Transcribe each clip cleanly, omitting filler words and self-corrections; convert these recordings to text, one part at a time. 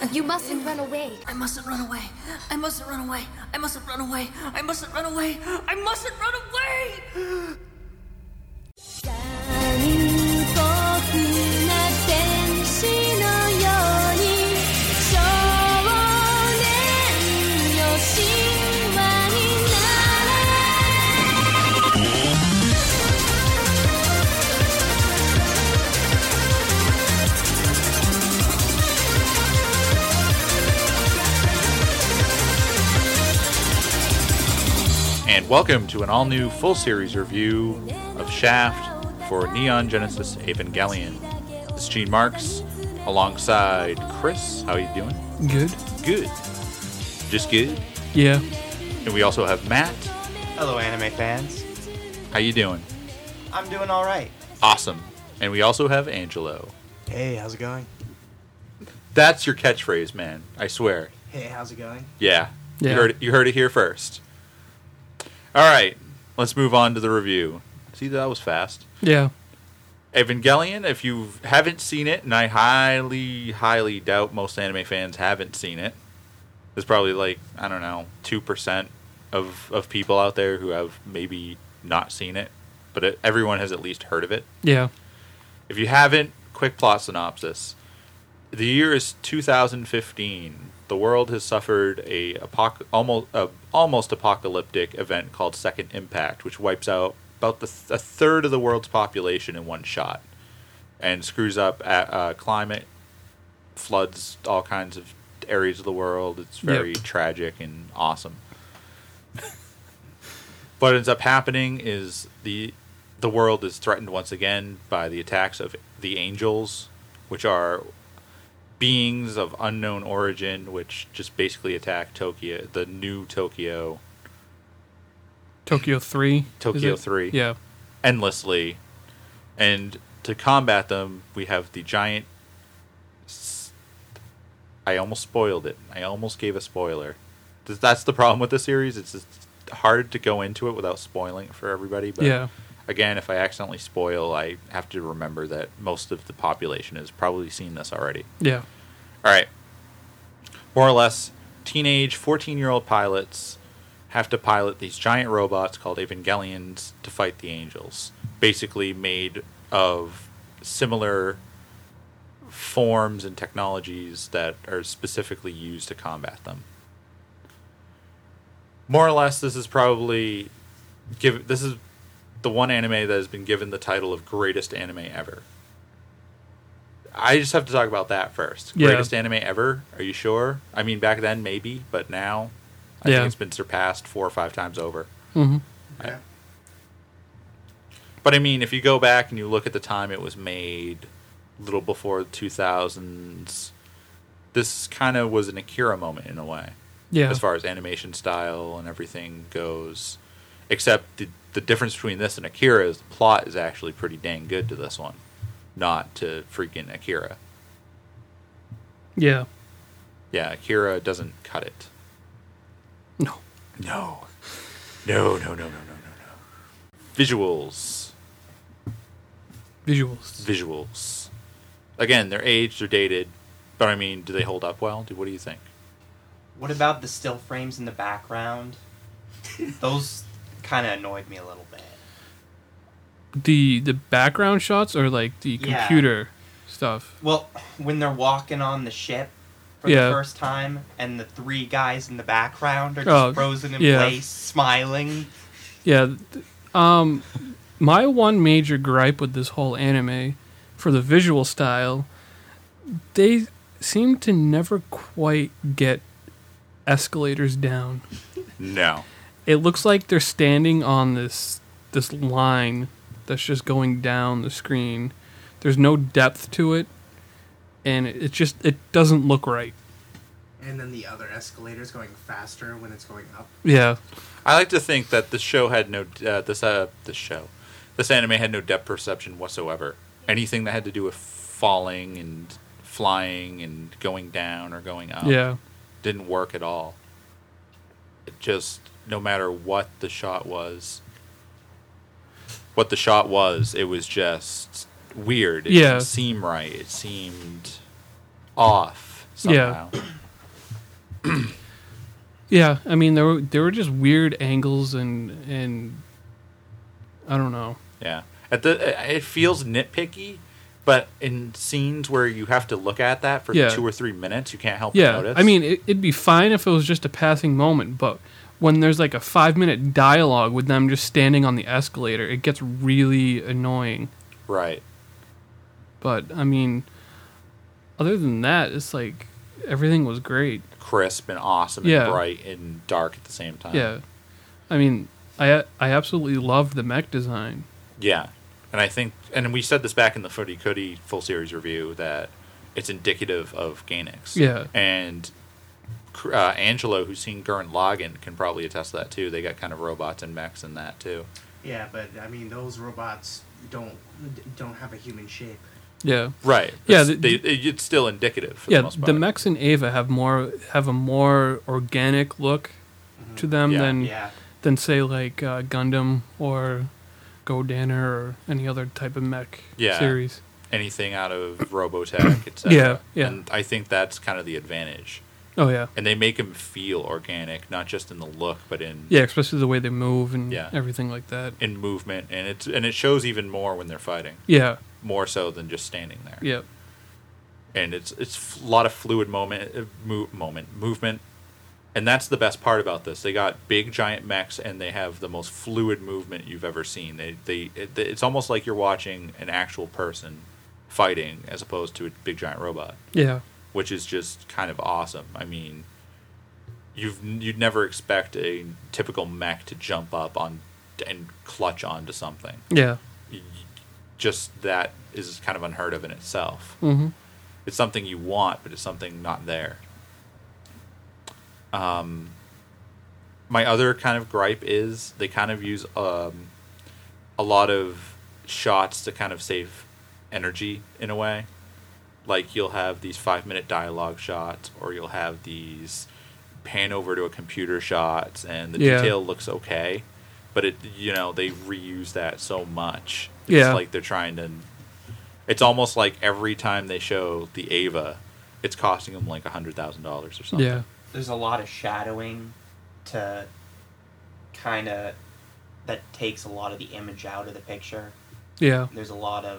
You mustn't run away. I mustn't run away. I mustn't run away. I mustn't run away. I mustn't run away. I mustn't run away! 残酷な天使のように少年よ神話になれ And welcome to an all-new full-series review of Shaft for Neon Genesis Evangelion. This is Gene Marks, alongside Chris. How are you doing? Good. Good. Just good? Yeah. And we also have Matt. Hello, anime fans. How you doing? I'm doing all right. Awesome. And we also have Angelo. Hey, how's it going? That's your catchphrase, man. I swear. Hey, how's it going? Yeah. Yeah. You heard it here first. All right. Let's move on to the review. See, that was fast. Yeah. Evangelion, if you haven't seen it, and I highly, highly doubt most anime fans haven't seen it, there's probably 2% of people out there who have maybe not seen it, but everyone has at least heard of it. Yeah. If you haven't, quick plot synopsis. The year is 2015. The world has suffered a almost apocalyptic event called Second Impact, which wipes out about a third of the world's population in one shot, and screws up climate, floods all kinds of areas of the world. It's very tragic and awesome. What ends up happening is the world is threatened once again by the attacks of the Angels, which are beings of unknown origin, which just basically attack Tokyo, the new Tokyo. Tokyo 3. Tokyo 3. Yeah. Endlessly. And to combat them, we have the giant... I almost spoiled it. I almost gave a spoiler. That's the problem with the series. It's just hard to go into it without spoiling it for everybody. But Yeah. again, if I accidentally spoil, I have to remember that most of the population has probably seen this already. Yeah. All right. More or less, teenage 14-year-old pilots have to pilot these giant robots called Evangelions to fight the Angels, basically made of similar forms and technologies that are specifically used to combat them. More or less, this is probably this is the one anime that has been given the title of greatest anime ever. I just have to talk about that first. Yeah. Greatest anime ever? Are you sure? I mean, back then, maybe, but now I think it's been surpassed 4 or 5 times over. Mm-hmm. Yeah. But I mean, if you go back and you look at the time it was made, a little before the 2000s, this kind of was an Akira moment in a way. Yeah. As far as animation style and everything goes. Except the difference between this and Akira is the plot is actually pretty dang good to this one. Not to freaking Akira. Yeah. Yeah, Akira doesn't cut it. No. No. No. Visuals. Visuals. Again, they're aged, they're dated, but I mean, do they hold up well? What do you think? What about the still frames in the background? Those kind of annoyed me a little bit. The background shots or like the Yeah. computer stuff? Well, when they're walking on the ship for Yeah. the first time, and the 3 guys in the background are just frozen in yeah. place, smiling. Yeah. My one major gripe with this whole anime, for the visual style, they seem to never quite get escalators down. No. It looks like they're standing on this line that's just going down the screen. There's no depth to it, and it doesn't look right. And then the other escalator's going faster when it's going up. Yeah. I like to think that the show had no this anime had no depth perception whatsoever. Anything that had to do with falling and flying and going down or going up didn't work at all. It just, no matter what the shot was, it was just weird. It didn't seem right. It seemed off. somehow. Yeah, I mean there were just weird angles and I don't know. Yeah. It feels nitpicky, but in scenes where you have to look at that for Yeah. 2 or 3 minutes, you can't help but Yeah, notice. I mean it'd be fine if it was just a passing moment, but when there's like a 5-minute dialogue with them just standing on the escalator, it gets really annoying. Right. But I mean, other than that, it's like everything was great. Crisp and awesome Yeah. and bright and dark at the same time. Yeah, I mean, I absolutely loved the mech design. Yeah. And I think, and we said this back in the Footy Cootie full series review, that it's indicative of Gainax. Yeah. And Angelo, who's seen Gurren Lagann, can probably attest to that too. They got kind of robots and mechs in that too. Yeah, but I mean, those robots don't have a human shape. Yeah, Right. Yeah, It's still indicative for the yeah. most The part. mechs in Ava have a more organic look to them Yeah. Yeah. than say like Gundam or Godana or any other type of mech Yeah. series. Anything out of Robotech, etc. Yeah, yeah. And I think that's kind of the advantage. Oh yeah, And they make them feel organic, not just in the look, but in yeah. Especially the way they move and Yeah. everything like that. in movement, and it shows even more when they're fighting, Yeah, more so than just standing there. yeah, And it's a lot of fluid movement, and that's the best part about this. They got big giant mechs, and they have the most fluid movement you've ever seen. It's almost like you're watching an actual person fighting as opposed to a big giant robot, yeah, which is just kind of awesome. I mean, you'd never expect a typical mech to jump up on and clutch onto something. yeah. Just that is kind of unheard of in itself. Mm-hmm. It's something you want, but it's something not there. My other kind of gripe is they kind of use a lot of shots to kind of save energy in a way. Like you'll have these 5-minute dialogue shots, or you'll have these pan over to a computer shots, and the Yeah. detail looks okay, but they reuse that so much. It's Yeah. like they're trying to. It's almost like every time they show the Ava, it's costing them like $100,000 or something. Yeah, There's a lot of shadowing to kind of that takes a lot of the image out of the picture. yeah, There's a lot of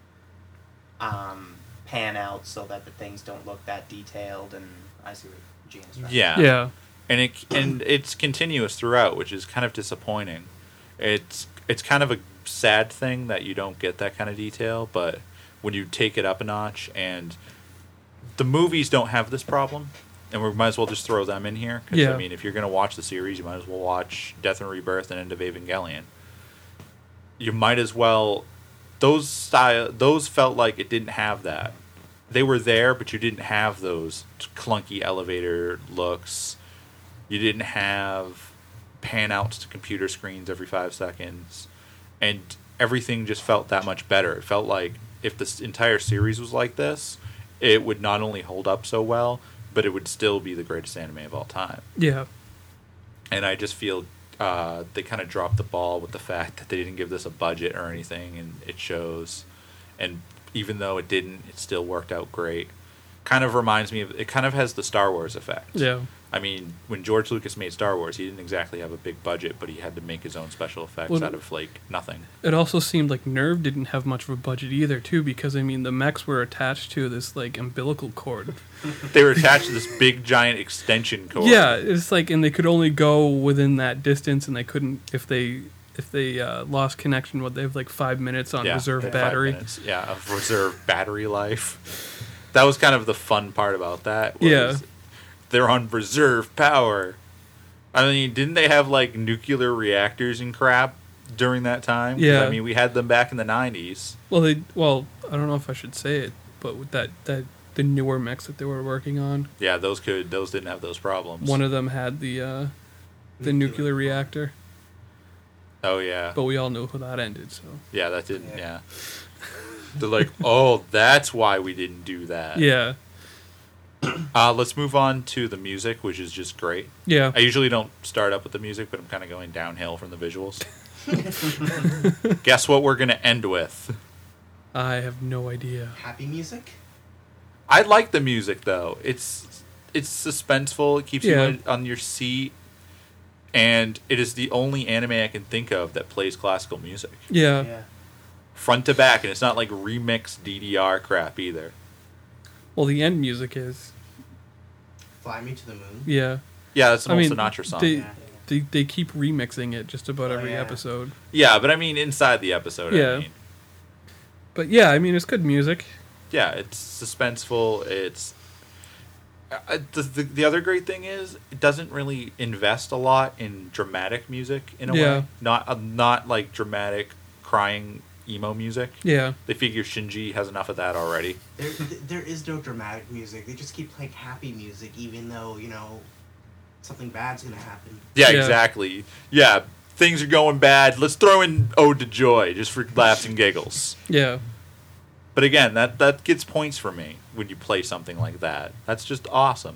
pan out so that the things don't look that detailed, and I see what Gene's trying. Yeah. yeah, And it's continuous throughout, which is kind of disappointing. It's kind of a sad thing that you don't get that kind of detail, but when you take it up a notch, and the movies don't have this problem, and we might as well just throw them in here. 'Cause, Yeah. I mean, if you're going to watch the series, you might as well watch Death and Rebirth and End of Evangelion. You might as well. Those felt like it didn't have that. They were there, but you didn't have those clunky elevator looks. You didn't have pan outs to computer screens every 5 seconds. And everything just felt that much better. It felt like if this entire series was like this, it would not only hold up so well, but it would still be the greatest anime of all time. yeah, And I just feel they kind of dropped the ball with the fact that they didn't give this a budget or anything, and it shows. And even though it didn't, it still worked out great. Kind of reminds me of, it kind of has the Star Wars effect. yeah. I mean, when George Lucas made Star Wars, he didn't exactly have a big budget, but he had to make his own special effects Well, out of, like, nothing. It also seemed like Nerve didn't have much of a budget either, too, because I mean the mechs were attached to this like umbilical cord. They were attached to this big, giant extension cord. Yeah, it's like, and they could only go within that distance, and they couldn't if they lost connection. What they have like 5 minutes on reserve like 5 battery. minutes, yeah, of reserve battery life. That was kind of the fun part about that. Was Yeah. They're on reserve power. I mean, didn't they have like nuclear reactors and crap during that time? 'Cause, Yeah. I mean, we had them back in the 90s. Well, I don't know if I should say it, but with that the newer mechs that they were working on, Yeah, those didn't have those problems. one of them had the nuclear reactor, Oh yeah. but we all know how that ended. So Yeah, that didn't. Yeah. They're like, oh, that's why we didn't do that. yeah, Let's move on to the music, which is just great. yeah. I usually don't start up with the music, but I'm kind of going downhill from the visuals. Guess what we're going to end with? I have no idea. Happy music? I like the music though. It's suspenseful. It keeps Yeah. you on your seat, and it is the only anime I can think of that plays classical music Yeah. Yeah. front to back, and it's not like remixed DDR crap either. Well, the end music is. Fly Me to the Moon. Yeah. Yeah, that's an I old mean, Sinatra song. they- Yeah. They keep remixing it just about Oh, every yeah. episode. Yeah, but I mean inside the episode. Yeah. I mean. But yeah, I mean, it's good music. Yeah, it's suspenseful. It's the other great thing is it doesn't really invest a lot in dramatic music in a Yeah. way. Not like dramatic crying emo music. Yeah. They figure Shinji has enough of that already. There is no dramatic music. They just keep playing happy music, even though, something bad's gonna happen. Yeah, Yeah. exactly. Yeah, things are going bad. Let's throw in Ode to Joy just for laughs and giggles. Yeah. But again, that gets points for me when you play something like that. That's just awesome.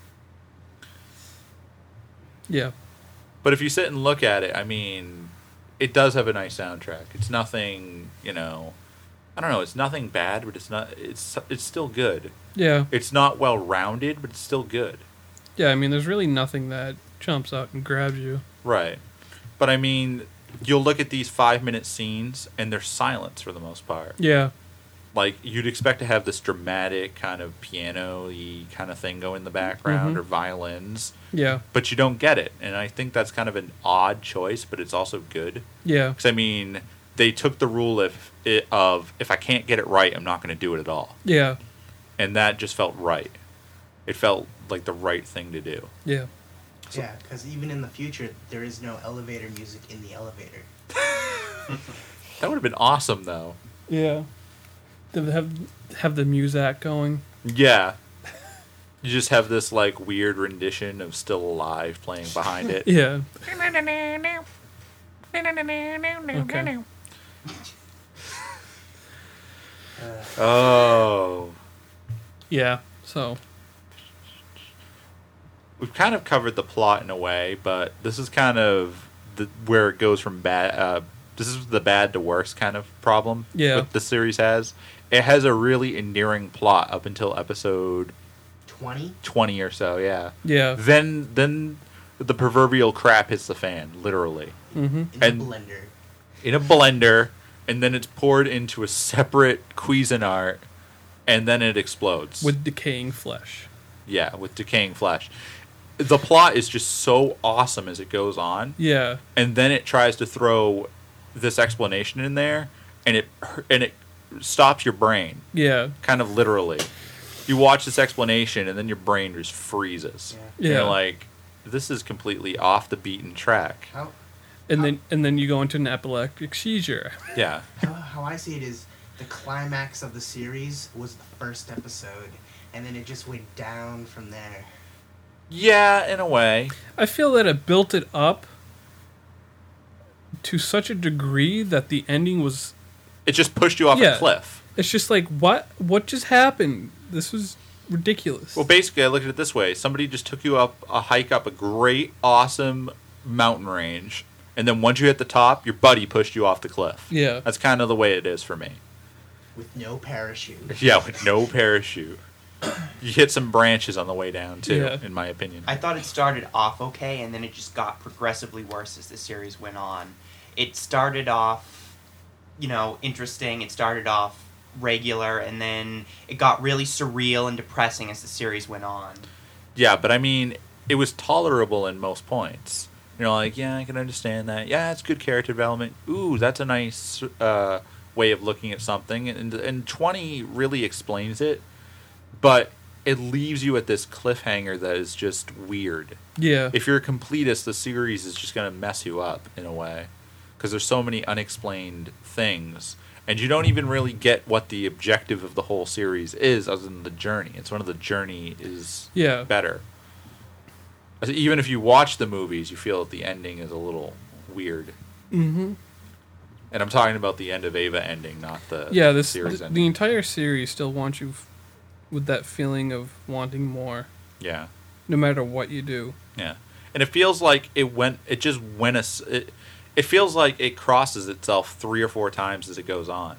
Yeah. But if you sit and look at it, I mean, it does have a nice soundtrack. It's nothing, I don't know, it's nothing bad, but it's still good. Yeah. It's not well rounded, but it's still good. Yeah. I mean, there's really nothing that jumps out and grabs you. Right. But I mean, you'll look at these 5-minute scenes and there's silence for the most part. Yeah. Like, you'd expect to have this dramatic kind of piano-y kind of thing go in the background Mhm. or violins, Yeah. but you don't get it. And I think that's kind of an odd choice, but it's also good. Yeah. Because, I mean, they took the rule of if I can't get it right, I'm not going to do it at all. Yeah. And that just felt right. It felt like the right thing to do. Yeah. Yeah, because even in the future, there is no elevator music in the elevator. That would have been awesome, though. Yeah. They have the Muzak going. Yeah. You just have this, like, weird rendition of Still Alive playing behind it. Yeah. Okay. Oh. Yeah. So. We've kind of covered the plot in a way, but this is kind of where it goes from bad. This is the bad to worse kind of problem Yeah. that the series has. It has a really endearing plot up until episode 20? 20 or so, yeah. Yeah. Then the proverbial crap hits the fan, literally. Mm-hmm. In And- a blender. In a blender, and then it's poured into a separate Cuisinart, and then it explodes. With decaying flesh. Yeah, with decaying flesh. The plot is just so awesome as it goes on, Yeah. and then it tries to throw this explanation in there, and it stops your brain, Yeah. kind of literally. You watch this explanation, and then your brain just freezes. Yeah. Yeah. You're like, this is completely off the beaten track. And then you go into an epileptic seizure. Yeah. How I see it is the climax of the series was the first episode, and then it just went down from there. Yeah, in a way. I feel that it built it up to such a degree that the ending was. It just pushed you off Yeah. a cliff. It's just like, what just happened? This was ridiculous. Well, basically, I looked at it this way. Somebody just took you up a hike up a great, awesome mountain range, and then once you hit the top, your buddy pushed you off the cliff. Yeah. That's kind of the way it is for me. With no parachute. Yeah, with no parachute. You hit some branches on the way down, too, Yeah. in my opinion. I thought it started off okay, and then it just got progressively worse as the series went on. It started off, interesting. It started off regular, and then it got really surreal and depressing as the series went on. Yeah, but I mean, it was tolerable in most points. Like, yeah, I can understand that. Yeah, it's good character development. Ooh, that's a nice way of looking at something. And 20 really explains it, but it leaves you at this cliffhanger that is just weird. Yeah. If you're a completist, the series is just going to mess you up in a way. Because there's so many unexplained things. And you don't even really get what the objective of the whole series is other than the journey. It's one of the journey is Yeah. better. Even if you watch the movies, you feel that the ending is a little weird. Mm-hmm. And I'm talking about the end of Ava ending, not the Yeah. series The ending. entire series still wants you with that feeling of wanting more, Yeah. no matter what you do. Yeah. And it feels like it feels like it crosses itself 3 or 4 times as it goes on.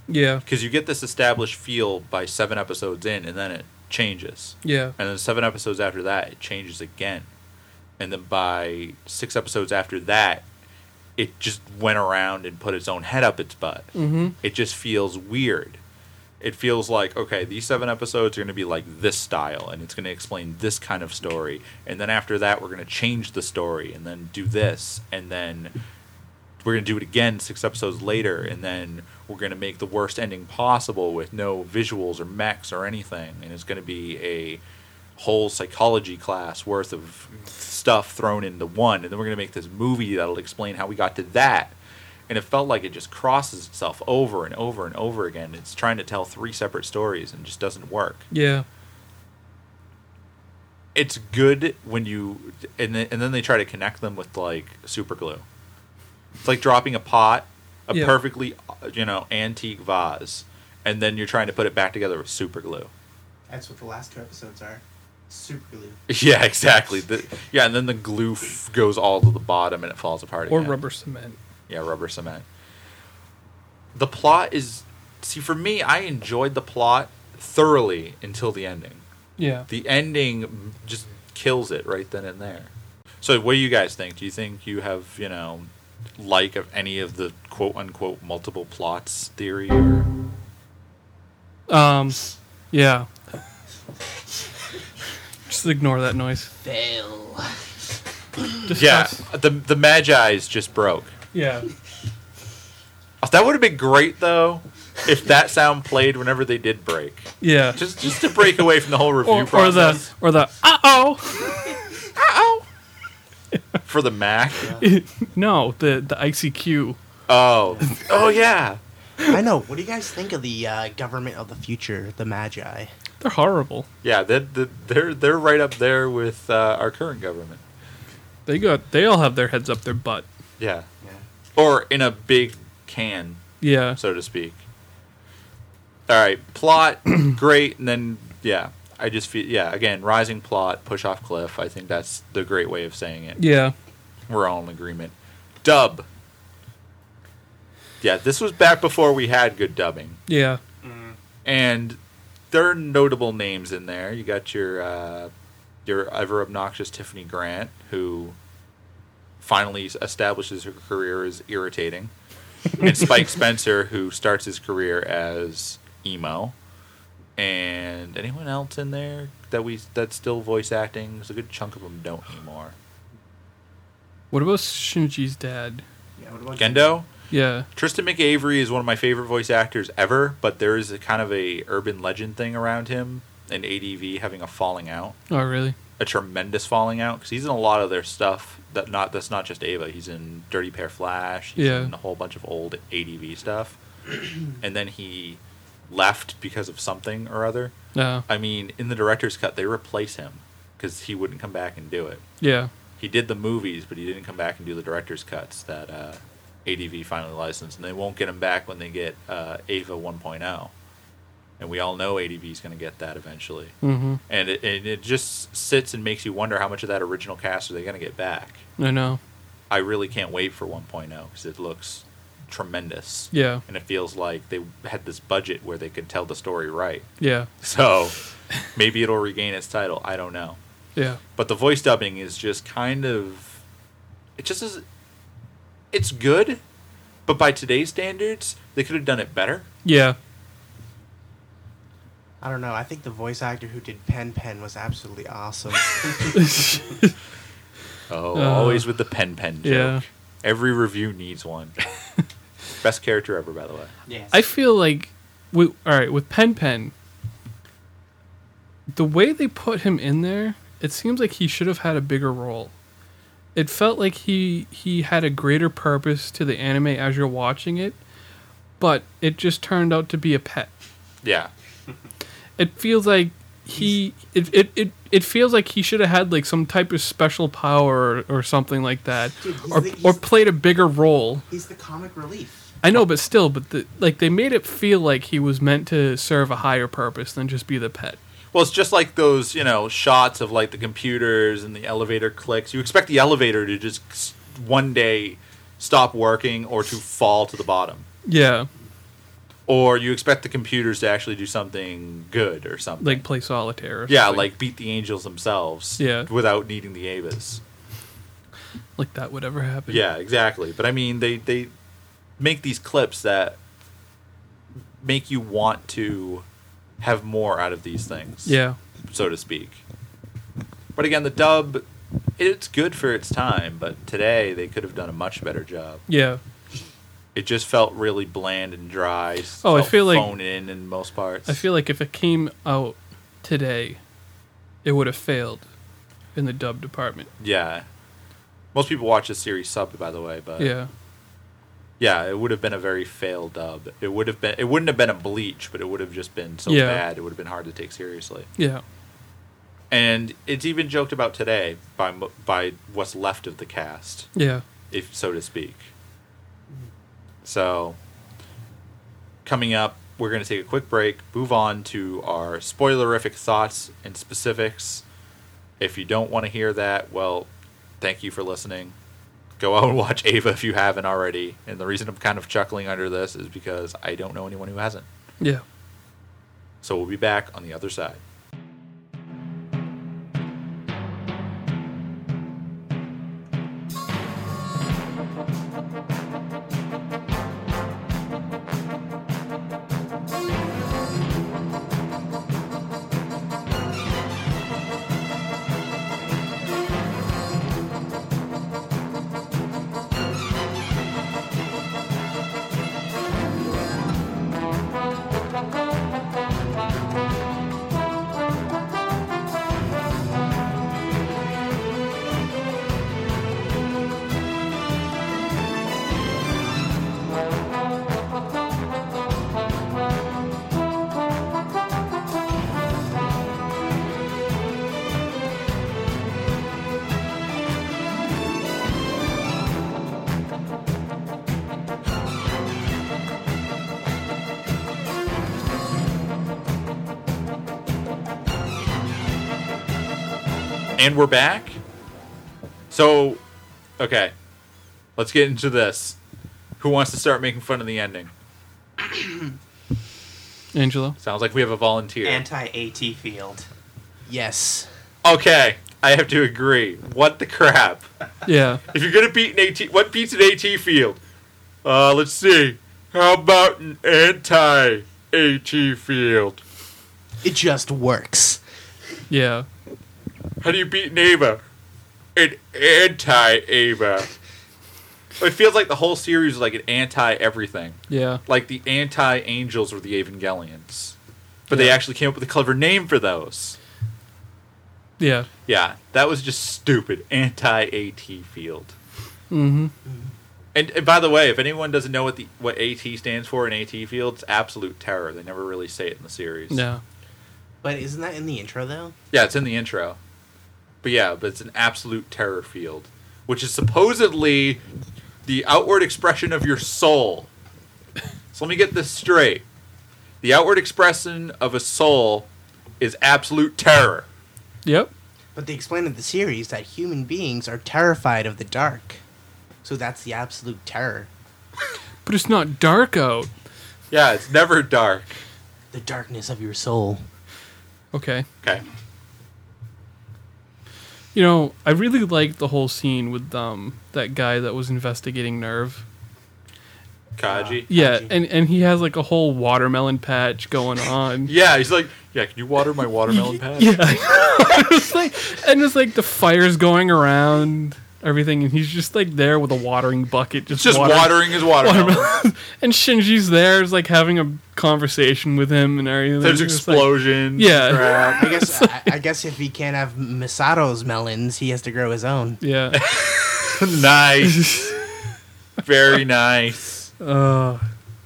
Yeah. Because you get this established feel by 7 episodes in, and then it changes. Yeah. And then 7 episodes after that, it changes again. And then by 6 episodes after that, it just went around and put its own head up its butt. Mm-hmm. It just feels weird. It feels like, okay, these 7 episodes are going to be like this style, and it's going to explain this kind of story. And then after that, we're going to change the story, and then do this. And then we're going to do it again 6 episodes later, and then we're going to make the worst ending possible with no visuals or mechs or anything. And it's going to be a whole psychology class worth of stuff thrown into one. And then we're going to make this movie that'll explain how we got to that. And it felt like it just crosses itself over and over and over again. It's trying to tell 3 separate stories and just doesn't work. Yeah. It's good when you... And then they try to connect them with, like, super glue. It's like dropping a pot, a Yeah. perfectly, antique vase, and then you're trying to put it back together with super glue. That's what the last 2 episodes are. Super glue. Yeah, exactly. And then the glue goes all to the bottom and it falls apart Or again. rubber cement. Yeah, rubber cement. The plot is... See, for me, I enjoyed the plot thoroughly until the ending. Yeah. The ending just kills it right then and there. So what do you guys think? Do you think you have, like of any of the quote-unquote multiple plots theory? Or... Yeah. Just ignore that noise. Fail. Yeah, Discuss. the Magi's just broke. Yeah. That would have been great, though, if that sound played whenever they did break. Yeah. Just to break away from the whole review or process. the uh-oh. Uh-oh. For the Mac? No, the ICQ. Oh, yeah. I know. What do you guys think of the government of the future, the Magi? They're horrible. Yeah, they're right up there with our current government. They all have their heads up their butt. Yeah. Yeah. Or in a big can, Yeah. so to speak. All right, plot, great, and then, yeah, I just feel, again, rising plot, push off cliff. I think that's the great way of saying it. Yeah. We're all in agreement. Dub. Yeah, this was back before we had good dubbing. Yeah. And there are notable names in there. You got your ever obnoxious Tiffany Grant, who finally establishes her career as irritating, and Spike Spencer, who starts his career as emo. And anyone else in there that's still voice acting? There's a good chunk of them don't anymore. What about Shinji's dad? Yeah. What about Gendo? Yeah. Tristan McAvery is one of my favorite voice actors ever, but there is a kind of a urban legend thing around him and ADV having a falling out, Oh, really? a tremendous falling out, because he's in a lot of their stuff that's not just Ava. He's in Dirty Pair Flash. He's Yeah. in a whole bunch of old ADV stuff, and then he left because of something or other. No. I mean, in the director's cut, they replace him because he wouldn't come back and do it. Yeah. He did the movies, but he didn't come back and do the director's cuts that ADV finally licensed, and they won't get him back when they get Ava 1.0. And we all know ADV is going to get that eventually. Mm-hmm. And it just sits and makes you wonder how much of that original cast are they going to get back. I know. I really can't wait for 1.0 because it looks tremendous. Yeah. And it feels like they had this budget where they could tell the story right. Yeah. So maybe it'll regain its title. I don't know. Yeah. But the voice dubbing is just kind of... It's good, but by today's standards, they could have done it better. Yeah. I don't know. I think the voice actor who did Pen was absolutely awesome. Always with the pen joke. Yeah. Every review needs one. Best character ever, by the way. Yes. I feel like, with Pen, the way they put him in there, it seems like he should have had a bigger role. It felt like he had a greater purpose to the anime as you're watching it, but it just turned out to be a pet. Yeah. It feels like it feels like he should have had like some type of special power or something like that, Dude, or played a bigger role. He's the comic relief. I know, but still, they made it feel like he was meant to serve a higher purpose than just be the pet. Well, it's just like those, shots of like the computers and the elevator clicks. You expect the elevator to just one day stop working or to fall to the bottom. Yeah, Or you expect the computers to actually do something good or something. Like play solitaire. Or yeah, something. like beat the angels themselves. Yeah. Without needing the Avas. Like that would ever happen. Yeah, exactly. But I mean, they make these clips that make you want to have more out of these things. Yeah. So to speak. But again, the dub, it's good for its time, but today they could have done a much better job. Yeah. It just felt really bland and dry. Oh, I felt feel like- phoned in most parts. I feel like if it came out today, it would have failed in the dub department. Yeah. Most people watch this series subbed, by the way, but Yeah. yeah, it would have been a very failed dub. It wouldn't have been a Bleach, but it would have just been so Yeah. bad it would have been hard to take seriously. Yeah. And it's even joked about today by what's left of the cast, Yeah. if so to speak. So, coming up, we're going to take a quick break, move on to our spoilerific thoughts and specifics. If you don't want to hear that, well, thank you for listening. Go out and watch Ava if you haven't already. And the reason I'm kind of chuckling under this is because I don't know anyone who hasn't. Yeah. So we'll be back on the other side. And we're back. So, okay. Let's get into this. Who wants to start making fun of the ending? Angelo? Sounds like we have a volunteer. Anti-AT field. Yes. Okay, I have to agree. What the crap? Yeah. If you're gonna beat an AT, what beats an AT field? Let's see. How about an anti-AT field? It just works. Yeah. How do you beat an Ava? An anti-Ava. It feels like the whole series is like an anti-everything. Yeah. Like the anti-angels or the Evangelions. But they Yeah. actually came up with a clever name for those. Yeah. Yeah, that was just stupid. Anti-AT field. Mm-hmm. And by the way, if anyone doesn't know what AT stands for in AT field, it's absolute terror. They never really say it in the series. Yeah. But isn't that in the intro, though? Yeah, it's in the intro. But it's an absolute terror field, which is supposedly the outward expression of your soul. So let me get this straight. The outward expression of a soul is absolute terror. Yep. But they explain in the series that human beings are terrified of the dark. So that's the absolute terror. But it's not dark out. Yeah, it's never dark. The darkness of your soul. Okay. Okay. You know, I really liked the whole scene with that guy that was investigating Nerve. Kaji. Yeah, Kaji. and he has like a whole watermelon patch going on. Yeah, he's like, yeah, can you water my watermelon patch? Yeah. it's like the fire's going around, everything, and he's just like there with a watering bucket, It's just watering his watermelon. And Shinji's there, is like having a conversation with him and everything. There's It's like- explosions. Yeah. crap. I guess if he can't have Misato's melons, he has to grow his own. yeah. Nice. Very nice. Oh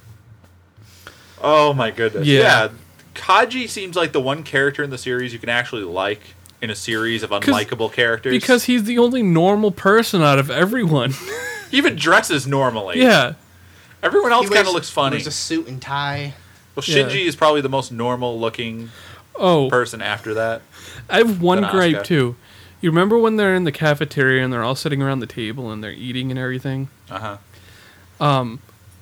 my goodness. Yeah. Kaji seems like the one character in the series you can actually like in a series of unlikable characters. Because he's the only normal person out of everyone. he even dresses normally. Yeah. Everyone else He kind of wears- looks funny. Wears a suit and tie. Well, Yeah. Shinji is probably the most normal looking Oh, person after that. I have one Than gripe Asuka. too. You remember when they're in the cafeteria and they're all sitting around the table and they're eating and everything? Uh-huh.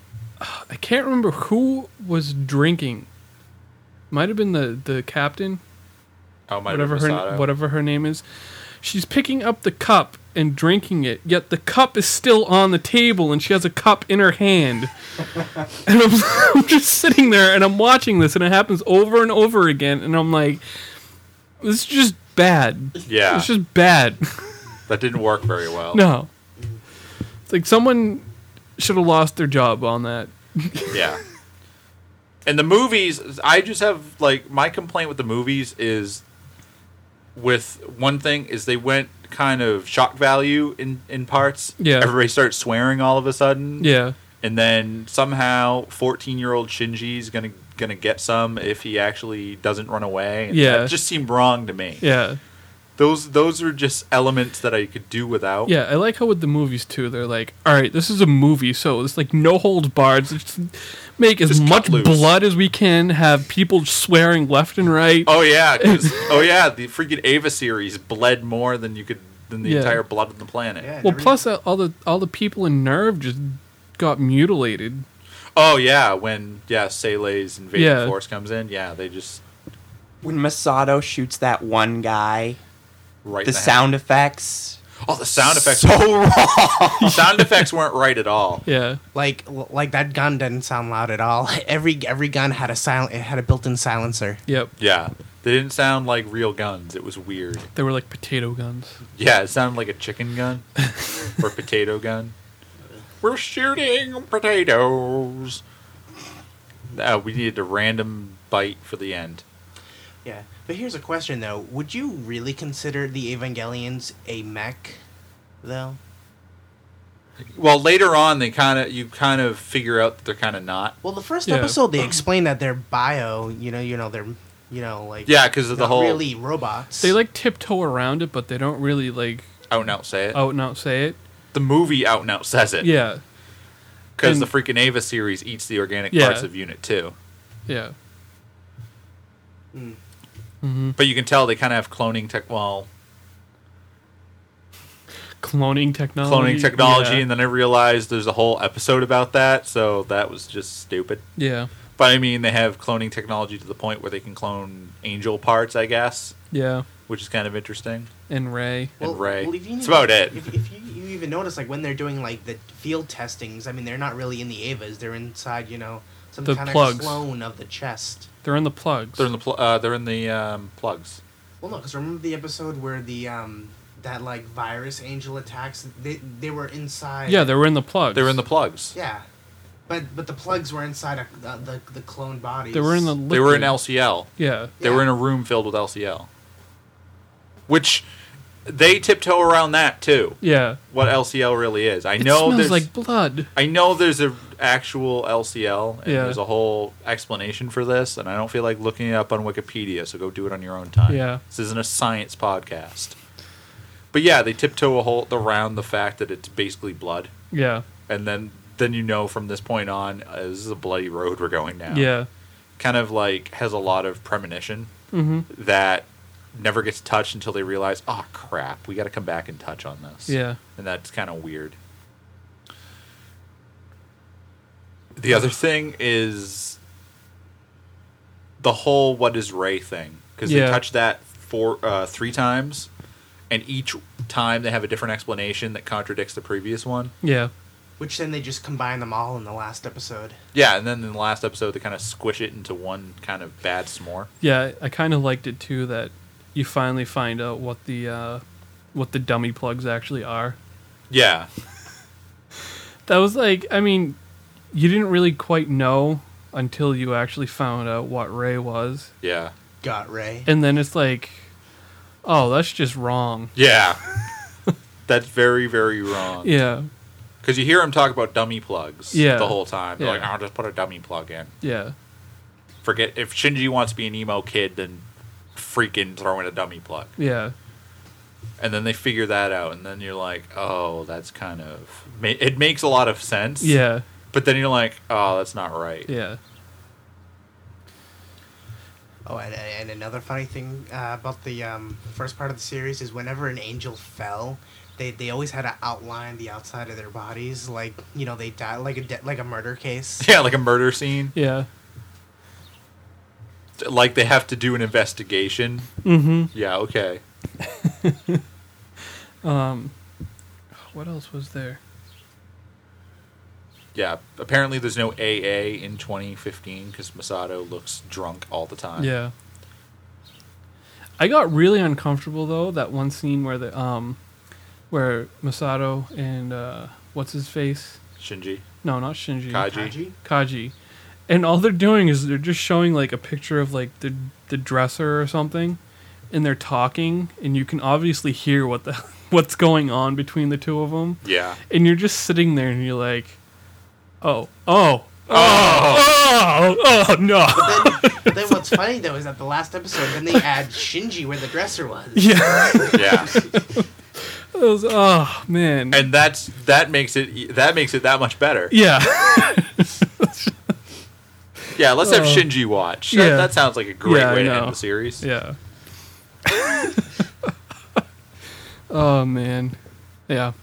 I can't remember who was drinking. Might have been the captain, Oh, my Masato. whatever her name is. She's picking up the cup and drinking it, yet the cup is still on the table, and she has a cup in her hand. And I'm just sitting there, and I'm watching this, and it happens over and over again, and I'm like, this is just bad. Yeah. It's just bad. That didn't work very well. No. It's like someone should have lost their job on that. Yeah. And the movies, I just have, like, my complaint with the movies is with one thing is they went kind of shock value in parts. Yeah. Everybody starts swearing all of a sudden. Yeah. And then somehow 14-year-old Shinji's gonna get some if he actually doesn't run away. And Yeah. That just seemed wrong to me. Yeah. Those are just elements that I could do without. Yeah, I like how with the movies too, they're like, all right, this is a movie, so it's like no holds barred. So just make as Just much cut loose. blood as we can, have people swearing left and right. Oh yeah, the freaking Ava series bled more than the Yeah. entire blood on the planet. Yeah, Well, plus all the people in Nerve just got mutilated. Oh yeah, when Seilei's invading Yeah. force comes in, they just When Masato shoots that one guy, right. the in head. sound effects. Oh, the sound effects. So wrong. Sound effects weren't right at all. Yeah, Like that gun didn't sound loud at all. Every gun had a built-in silencer. yep. Yeah, they didn't sound like real guns. It was weird. They were like potato guns. Yeah, it sounded like a chicken gun or potato gun. We're shooting potatoes. We needed a random bite for the end. Yeah, but here's a question though: would you really consider the Evangelions a mech, though? Well, later on, you kind of figure out that they're kind of not. Well, the first Yeah. episode they explain that they're bio. They're like Yeah, because of the not whole really robots. They like tiptoe around it, but they don't really like out and out say it. out and out say it. The movie out and out says it. Yeah, Because And- the freaking Ava series eats the organic Yeah. parts of Unit 2. yeah. But you can tell they kind of have cloning tech. Well, Cloning technology. cloning technology, Yeah. and then I realized there's a whole episode about that, so that was just stupid. Yeah, But I mean, they have cloning technology to the point where they can clone angel parts, I guess, yeah. which is kind of interesting. And Ray. And Ray. if you That's about it. If you even notice, like when they're doing like the field testings, I mean, they're not really in the Avas. They're inside, some The kind plugs. of clone of the chest. They're in the plugs. They're in the plugs. Well, no, because remember the episode where the that like virus angel attacks? They were inside. yeah, they were in the plugs. They're in the plugs. Yeah, but the plugs were inside the cloned bodies. They were in the. They were in liquid. LCL. Yeah. They were in a room filled with LCL. Which they tiptoe around that too. Yeah. What LCL really is. I It know smells there's like blood. I know there's a actual LCL and Yeah. there's a whole explanation for this, and I don't feel like looking it up on Wikipedia, so go do it on your own time. Yeah. This isn't a science podcast. But yeah, they tiptoe around the fact that it's basically blood, Yeah. and then from this point on, this is a bloody road we're going down. Yeah. Kind of like has a lot of premonition Mm-hmm. that never gets touched until they realize, oh crap, we got to come back and touch on this. Yeah. And that's kind of weird. The other thing is the whole "what is Ray" thing, because Yeah. they touch that 3 times, and each time they have a different explanation that contradicts the previous one. Yeah. Which then they just combine them all in the last episode. Yeah, and then in the last episode they kind of squish it into one kind of bad s'more. Yeah. I kind of liked it too that you finally find out what the dummy plugs actually are. Yeah, That was like, I mean, you didn't really quite know until you actually found out what Ray was, yeah, Got Ray. and then it's like, oh, that's just wrong. yeah. That's very, very wrong. Yeah. Because you hear him talk about dummy plugs Yeah. the whole time. They're Yeah. like, I'll just put a dummy plug in. Yeah. Forget, if Shinji wants to be an emo kid, then freaking throw in a dummy plug. Yeah. And then they figure that out, and then you're like, oh, that's kind of... It makes a lot of sense. Yeah. But then you're like, oh, that's not right. Yeah. Oh, and another funny thing about the first part of the series is whenever an angel fell, they always had to outline the outside of their bodies, like they died like a murder case. Yeah, like a murder scene. Yeah. Like they have to do an investigation. Mm-hmm. Yeah, okay. What else was there? Yeah, apparently there's no AA in 2015 because Masato looks drunk all the time. Yeah. I got really uncomfortable though, that one scene where where Masato and what's his face? Shinji. No, not Shinji. Kaji. And all they're doing is they're just showing like a picture of like the dresser or something, and they're talking, and you can obviously hear what's going on between the two of them. Yeah. And you're just sitting there and you're like, oh no. But then what's funny though is that the last episode, then they add Shinji where the dresser was. Yeah. Yeah. It was, oh man. And that makes it that much better. Yeah. Yeah, let's have Shinji watch. Yeah. That sounds like a great Yeah, way to I know. end the series. Yeah. Oh man. Yeah.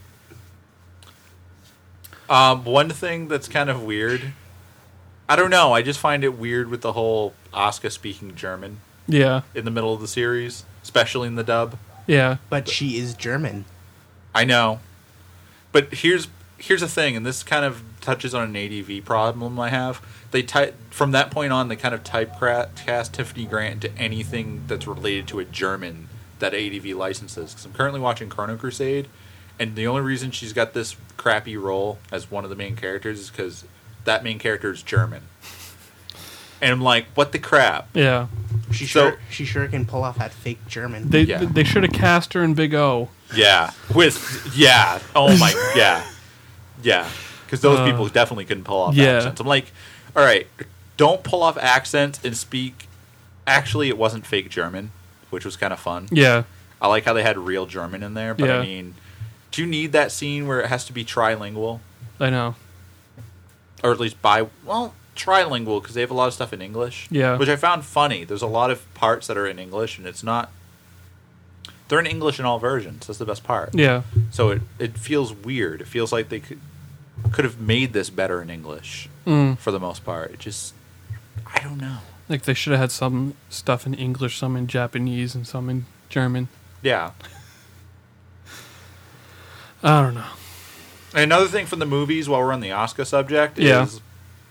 One thing that's kind of weird. I don't know. I just find it weird with the whole Asuka speaking German Yeah. in the middle of the series, especially in the dub. Yeah. But she is German. I know. But here's the thing, and this kind of touches on an ADV problem I have. From that point on, they kind of typecast Tiffany Grant into anything that's related to a German that ADV licenses. Because I'm currently watching Chrono Crusade, and the only reason she's got this crappy role as one of the main characters is because that main character is German. And I'm like, what the crap? Yeah. She sure can pull off that fake German. They should have cast her in Big O. Yeah. Oh my, yeah. Yeah. Because those people definitely couldn't pull off accents. I'm like, all right, don't pull off accents and speak. Actually, it wasn't fake German, which was kind of fun. Yeah. I like how they had real German in there, but Yeah. I mean, do you need that scene where it has to be trilingual? I know. Or at least trilingual, because they have a lot of stuff in English. Yeah. Which I found funny. There's a lot of parts that are in English, and it's not... They're in English in all versions. That's the best part. Yeah. So it feels weird. It feels like they could have made this better in English for the most part. It just... I don't know. Like they should have had some stuff in English, some in Japanese, and some in German. Yeah. I don't know. And another thing from the movies, while we're on the Asuka subject, Yeah. is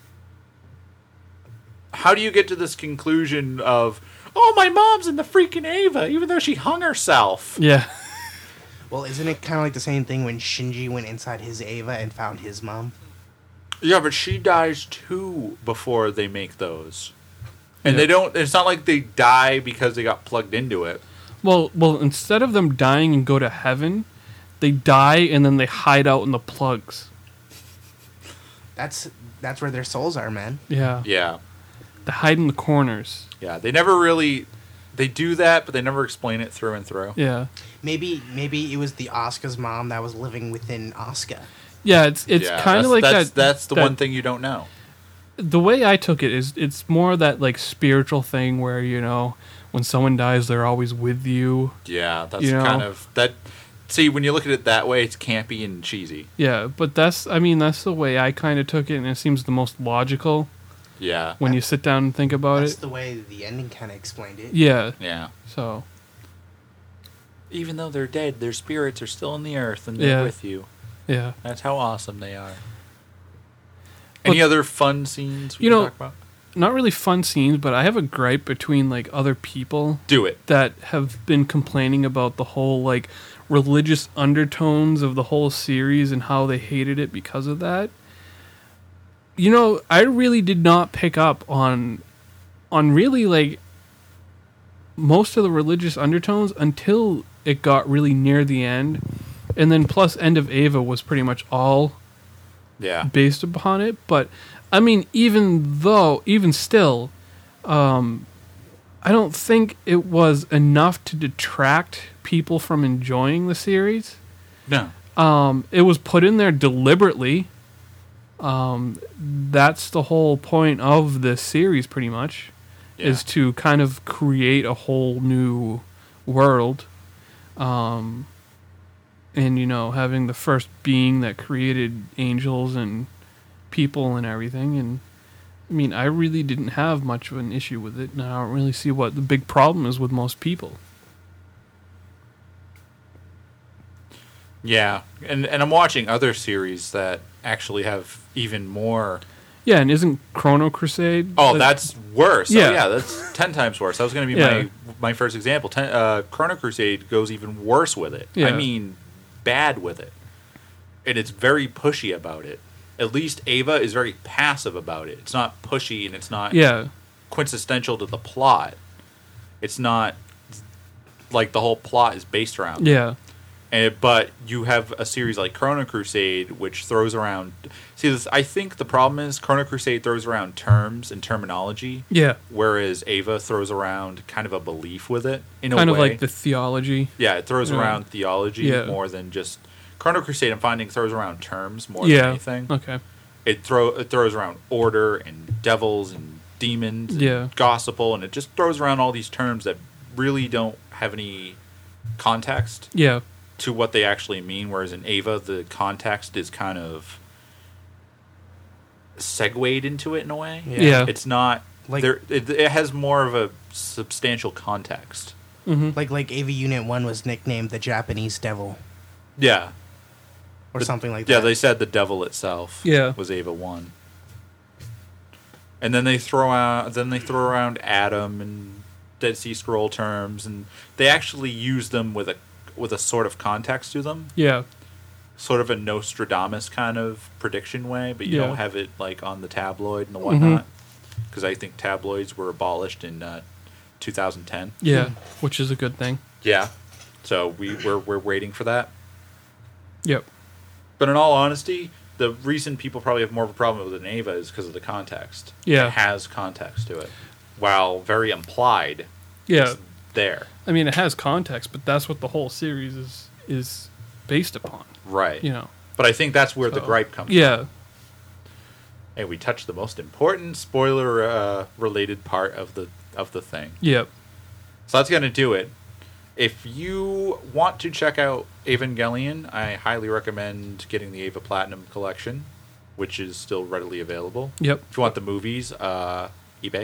how do you get to this conclusion of, oh, my mom's in the freaking Ava, even though she hung herself? Yeah. Well, isn't it kind of like the same thing when Shinji went inside his Ava and found his mom? Yeah, but she dies too before they make those. And Yeah. they don't, it's not like they die because they got plugged into it. Well, instead of them dying and go to heaven, they die and then they hide out in the plugs. That's where their souls are, man. Yeah. Yeah. They hide in the corners. Yeah, they never really, they do that, but they never explain it through and through. Yeah. Maybe it was the Asuka's mom that was living within Asuka. Yeah, it's Yeah, kind of like that. That's the that- one thing you don't know. The way I took it is it's more that like spiritual thing where, when someone dies, they're always with you. Yeah, that's You know? kind of, that, see, when you look at it that way, it's campy and cheesy. Yeah, but that's the way I kind of took it, and it seems the most logical Yeah. when you sit down and think about That's it. the way the ending kind of explained it. Yeah, Yeah. so, Even though they're dead, their spirits are still in the earth and Yeah. they're with you. yeah. That's how awesome they are. But- Any other fun scenes we You can know- talk about? Not really fun scenes, but I have a gripe between, like, other people Do it. that have been complaining about the whole, like, religious undertones of the whole series and how they hated it because of that. I really did not pick up on really, like, most of the religious undertones until it got really near the end. And then plus End of Ava was pretty much all Yeah. based upon it. But, I mean, even still, I don't think it was enough to detract people from enjoying the series. No. It was put in there deliberately. That's the whole point of this series, pretty much. is to kind of create a whole new world. And, having the first being that created angels and people and everything. And, I mean, I really didn't have much of an issue with it, and I don't really see what the big problem is with most people. Yeah, and I'm watching other series that actually have even more. Yeah, and isn't Chrono Crusade? Oh, that's worse. Yeah. Oh, yeah, that's 10 times worse. That was going to be my first example. Chrono Crusade goes even worse with it. Yeah. I mean, bad with it. And it's very pushy about it. At least Ava is very passive about it. It's not pushy, and it's not quintessential to the plot. It's not like the whole plot is based around it. Yeah. But you have a series like Chrono Crusade, which throws around... See, I think the problem is Chrono Crusade throws around terms and terminology. Yeah. Whereas Ava throws around kind of a belief with it, in a way. Kind of like the theology. Yeah, it throws around theology more than just... Chrono Crusade, I'm finding, throws around terms more than anything. Okay. It throws around order and devils and demons and gospel, and it just throws around all these terms that really don't have any context. Yeah. To what they actually mean, whereas in Ava, the context is kind of segued into it in a way. Yeah. It's not... Like, it has more of a substantial context. Mm-hmm. Like Ava Unit 1 was nicknamed the Japanese Devil. Yeah. Or something like that. Yeah, they said the devil itself was Ava 1. And then they throw around Adam and Dead Sea Scroll terms, and they actually use them with a sort of context to them. Yeah. Sort of a Nostradamus kind of prediction way, but you don't have it like on the tabloid and the whatnot. Because I think tabloids were abolished in 2010. Yeah, which is a good thing. Yeah. So we're waiting for that. Yep. But in all honesty, the reason people probably have more of a problem with an Ava is because of the context. Yeah. It has context to it. While very implied, yeah, it's there. I mean, it has context, but that's what the whole series is based upon. Right. But I think that's where the gripe comes from. Yeah. And we touched the most important spoiler related part of the thing. Yep. So that's going to do it. If you want to check out Evangelion, I highly recommend getting the Ava Platinum Collection, which is still readily available. Yep. If you want the movies, eBay.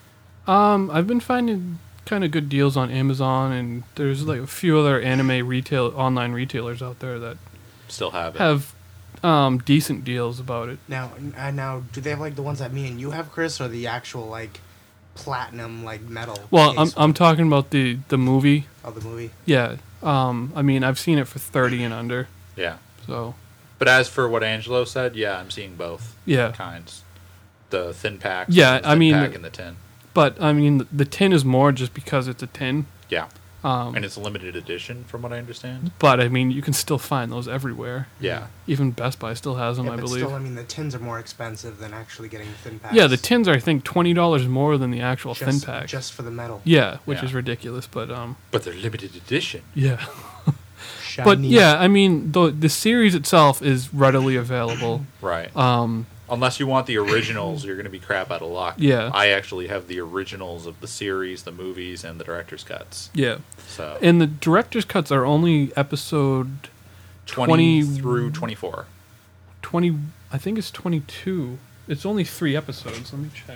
I've been finding kind of good deals on Amazon, and there's like a few other anime online retailers out there that still have it. Decent deals about it. Now, do they have like the ones that me and you have, Chris, or the actual like platinum like metal? Well, I'm talking about the movie. Oh, the movie. Yeah. I mean, I've seen it for 30 and under. Yeah. So. But as for what Angelo said, yeah, I'm seeing both. Yeah. Kinds. The thin pack. Yeah, I mean. Pack and the tin. But I mean, the tin is more just because it's a tin. Yeah. And it's a limited edition, from what I understand. But I mean, you can still find those everywhere. Yeah. Even Best Buy still has them, I believe. Still, I mean, the tins are more expensive than actually getting the thin packs. Yeah, the tins are, I think, $20 more than the actual thin pack. Just for the metal. Yeah, which is ridiculous, but But they're limited edition. Yeah. But yeah, I mean, the series itself is readily available. Right. Unless you want the originals, you're going to be crap out of luck. Yeah. I actually have the originals of the series, the movies, and the director's cuts. Yeah. So. And the director's cuts are only episode 20 through 24. 20, I think it's 22. It's only 3 episodes. Let me check.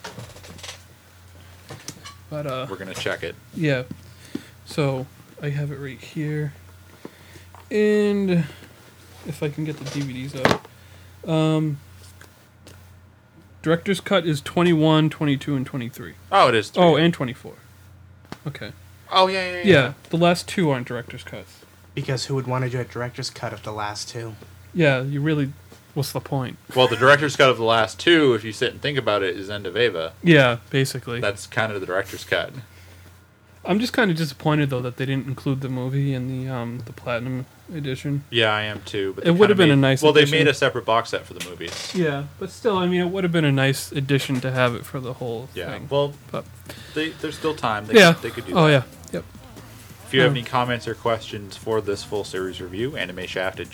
But we're going to check it. Yeah. So, I have it right here. And if I can get the DVDs out. Director's cut is 21, 22, and 23. Oh, it is 3. Oh, and 24. Okay. Oh, yeah. Yeah, the last 2 aren't director's cuts. Because who would want to do a director's cut of the last 2? Yeah, you really... What's the point? Well, the director's cut of the last 2, if you sit and think about it, is End of Ava. Yeah, basically. That's kind of the director's cut. I'm just kind of disappointed, though, that they didn't include the movie in the Platinum edition. Yeah, I am, too. But it would have been a nice addition. They made a separate box set for the movies. Yeah, but still, I mean, it would have been a nice addition to have it for the whole thing. Yeah, well, but there's still time. They could do that. Oh, yeah. Yep. If you have any comments or questions for this full series review,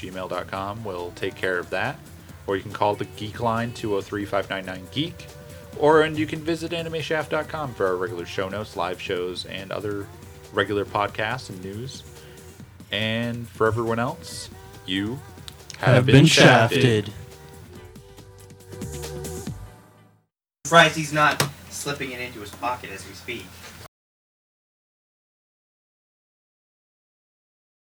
animeshaft@gmail.com will take care of that. Or you can call the Geek line, 203-599-GEEK. And you can visit animeshaft.com for our regular show notes, live shows, and other regular podcasts and news. And for everyone else, you have been shafted. Surprised he's not slipping it into his pocket as we speak.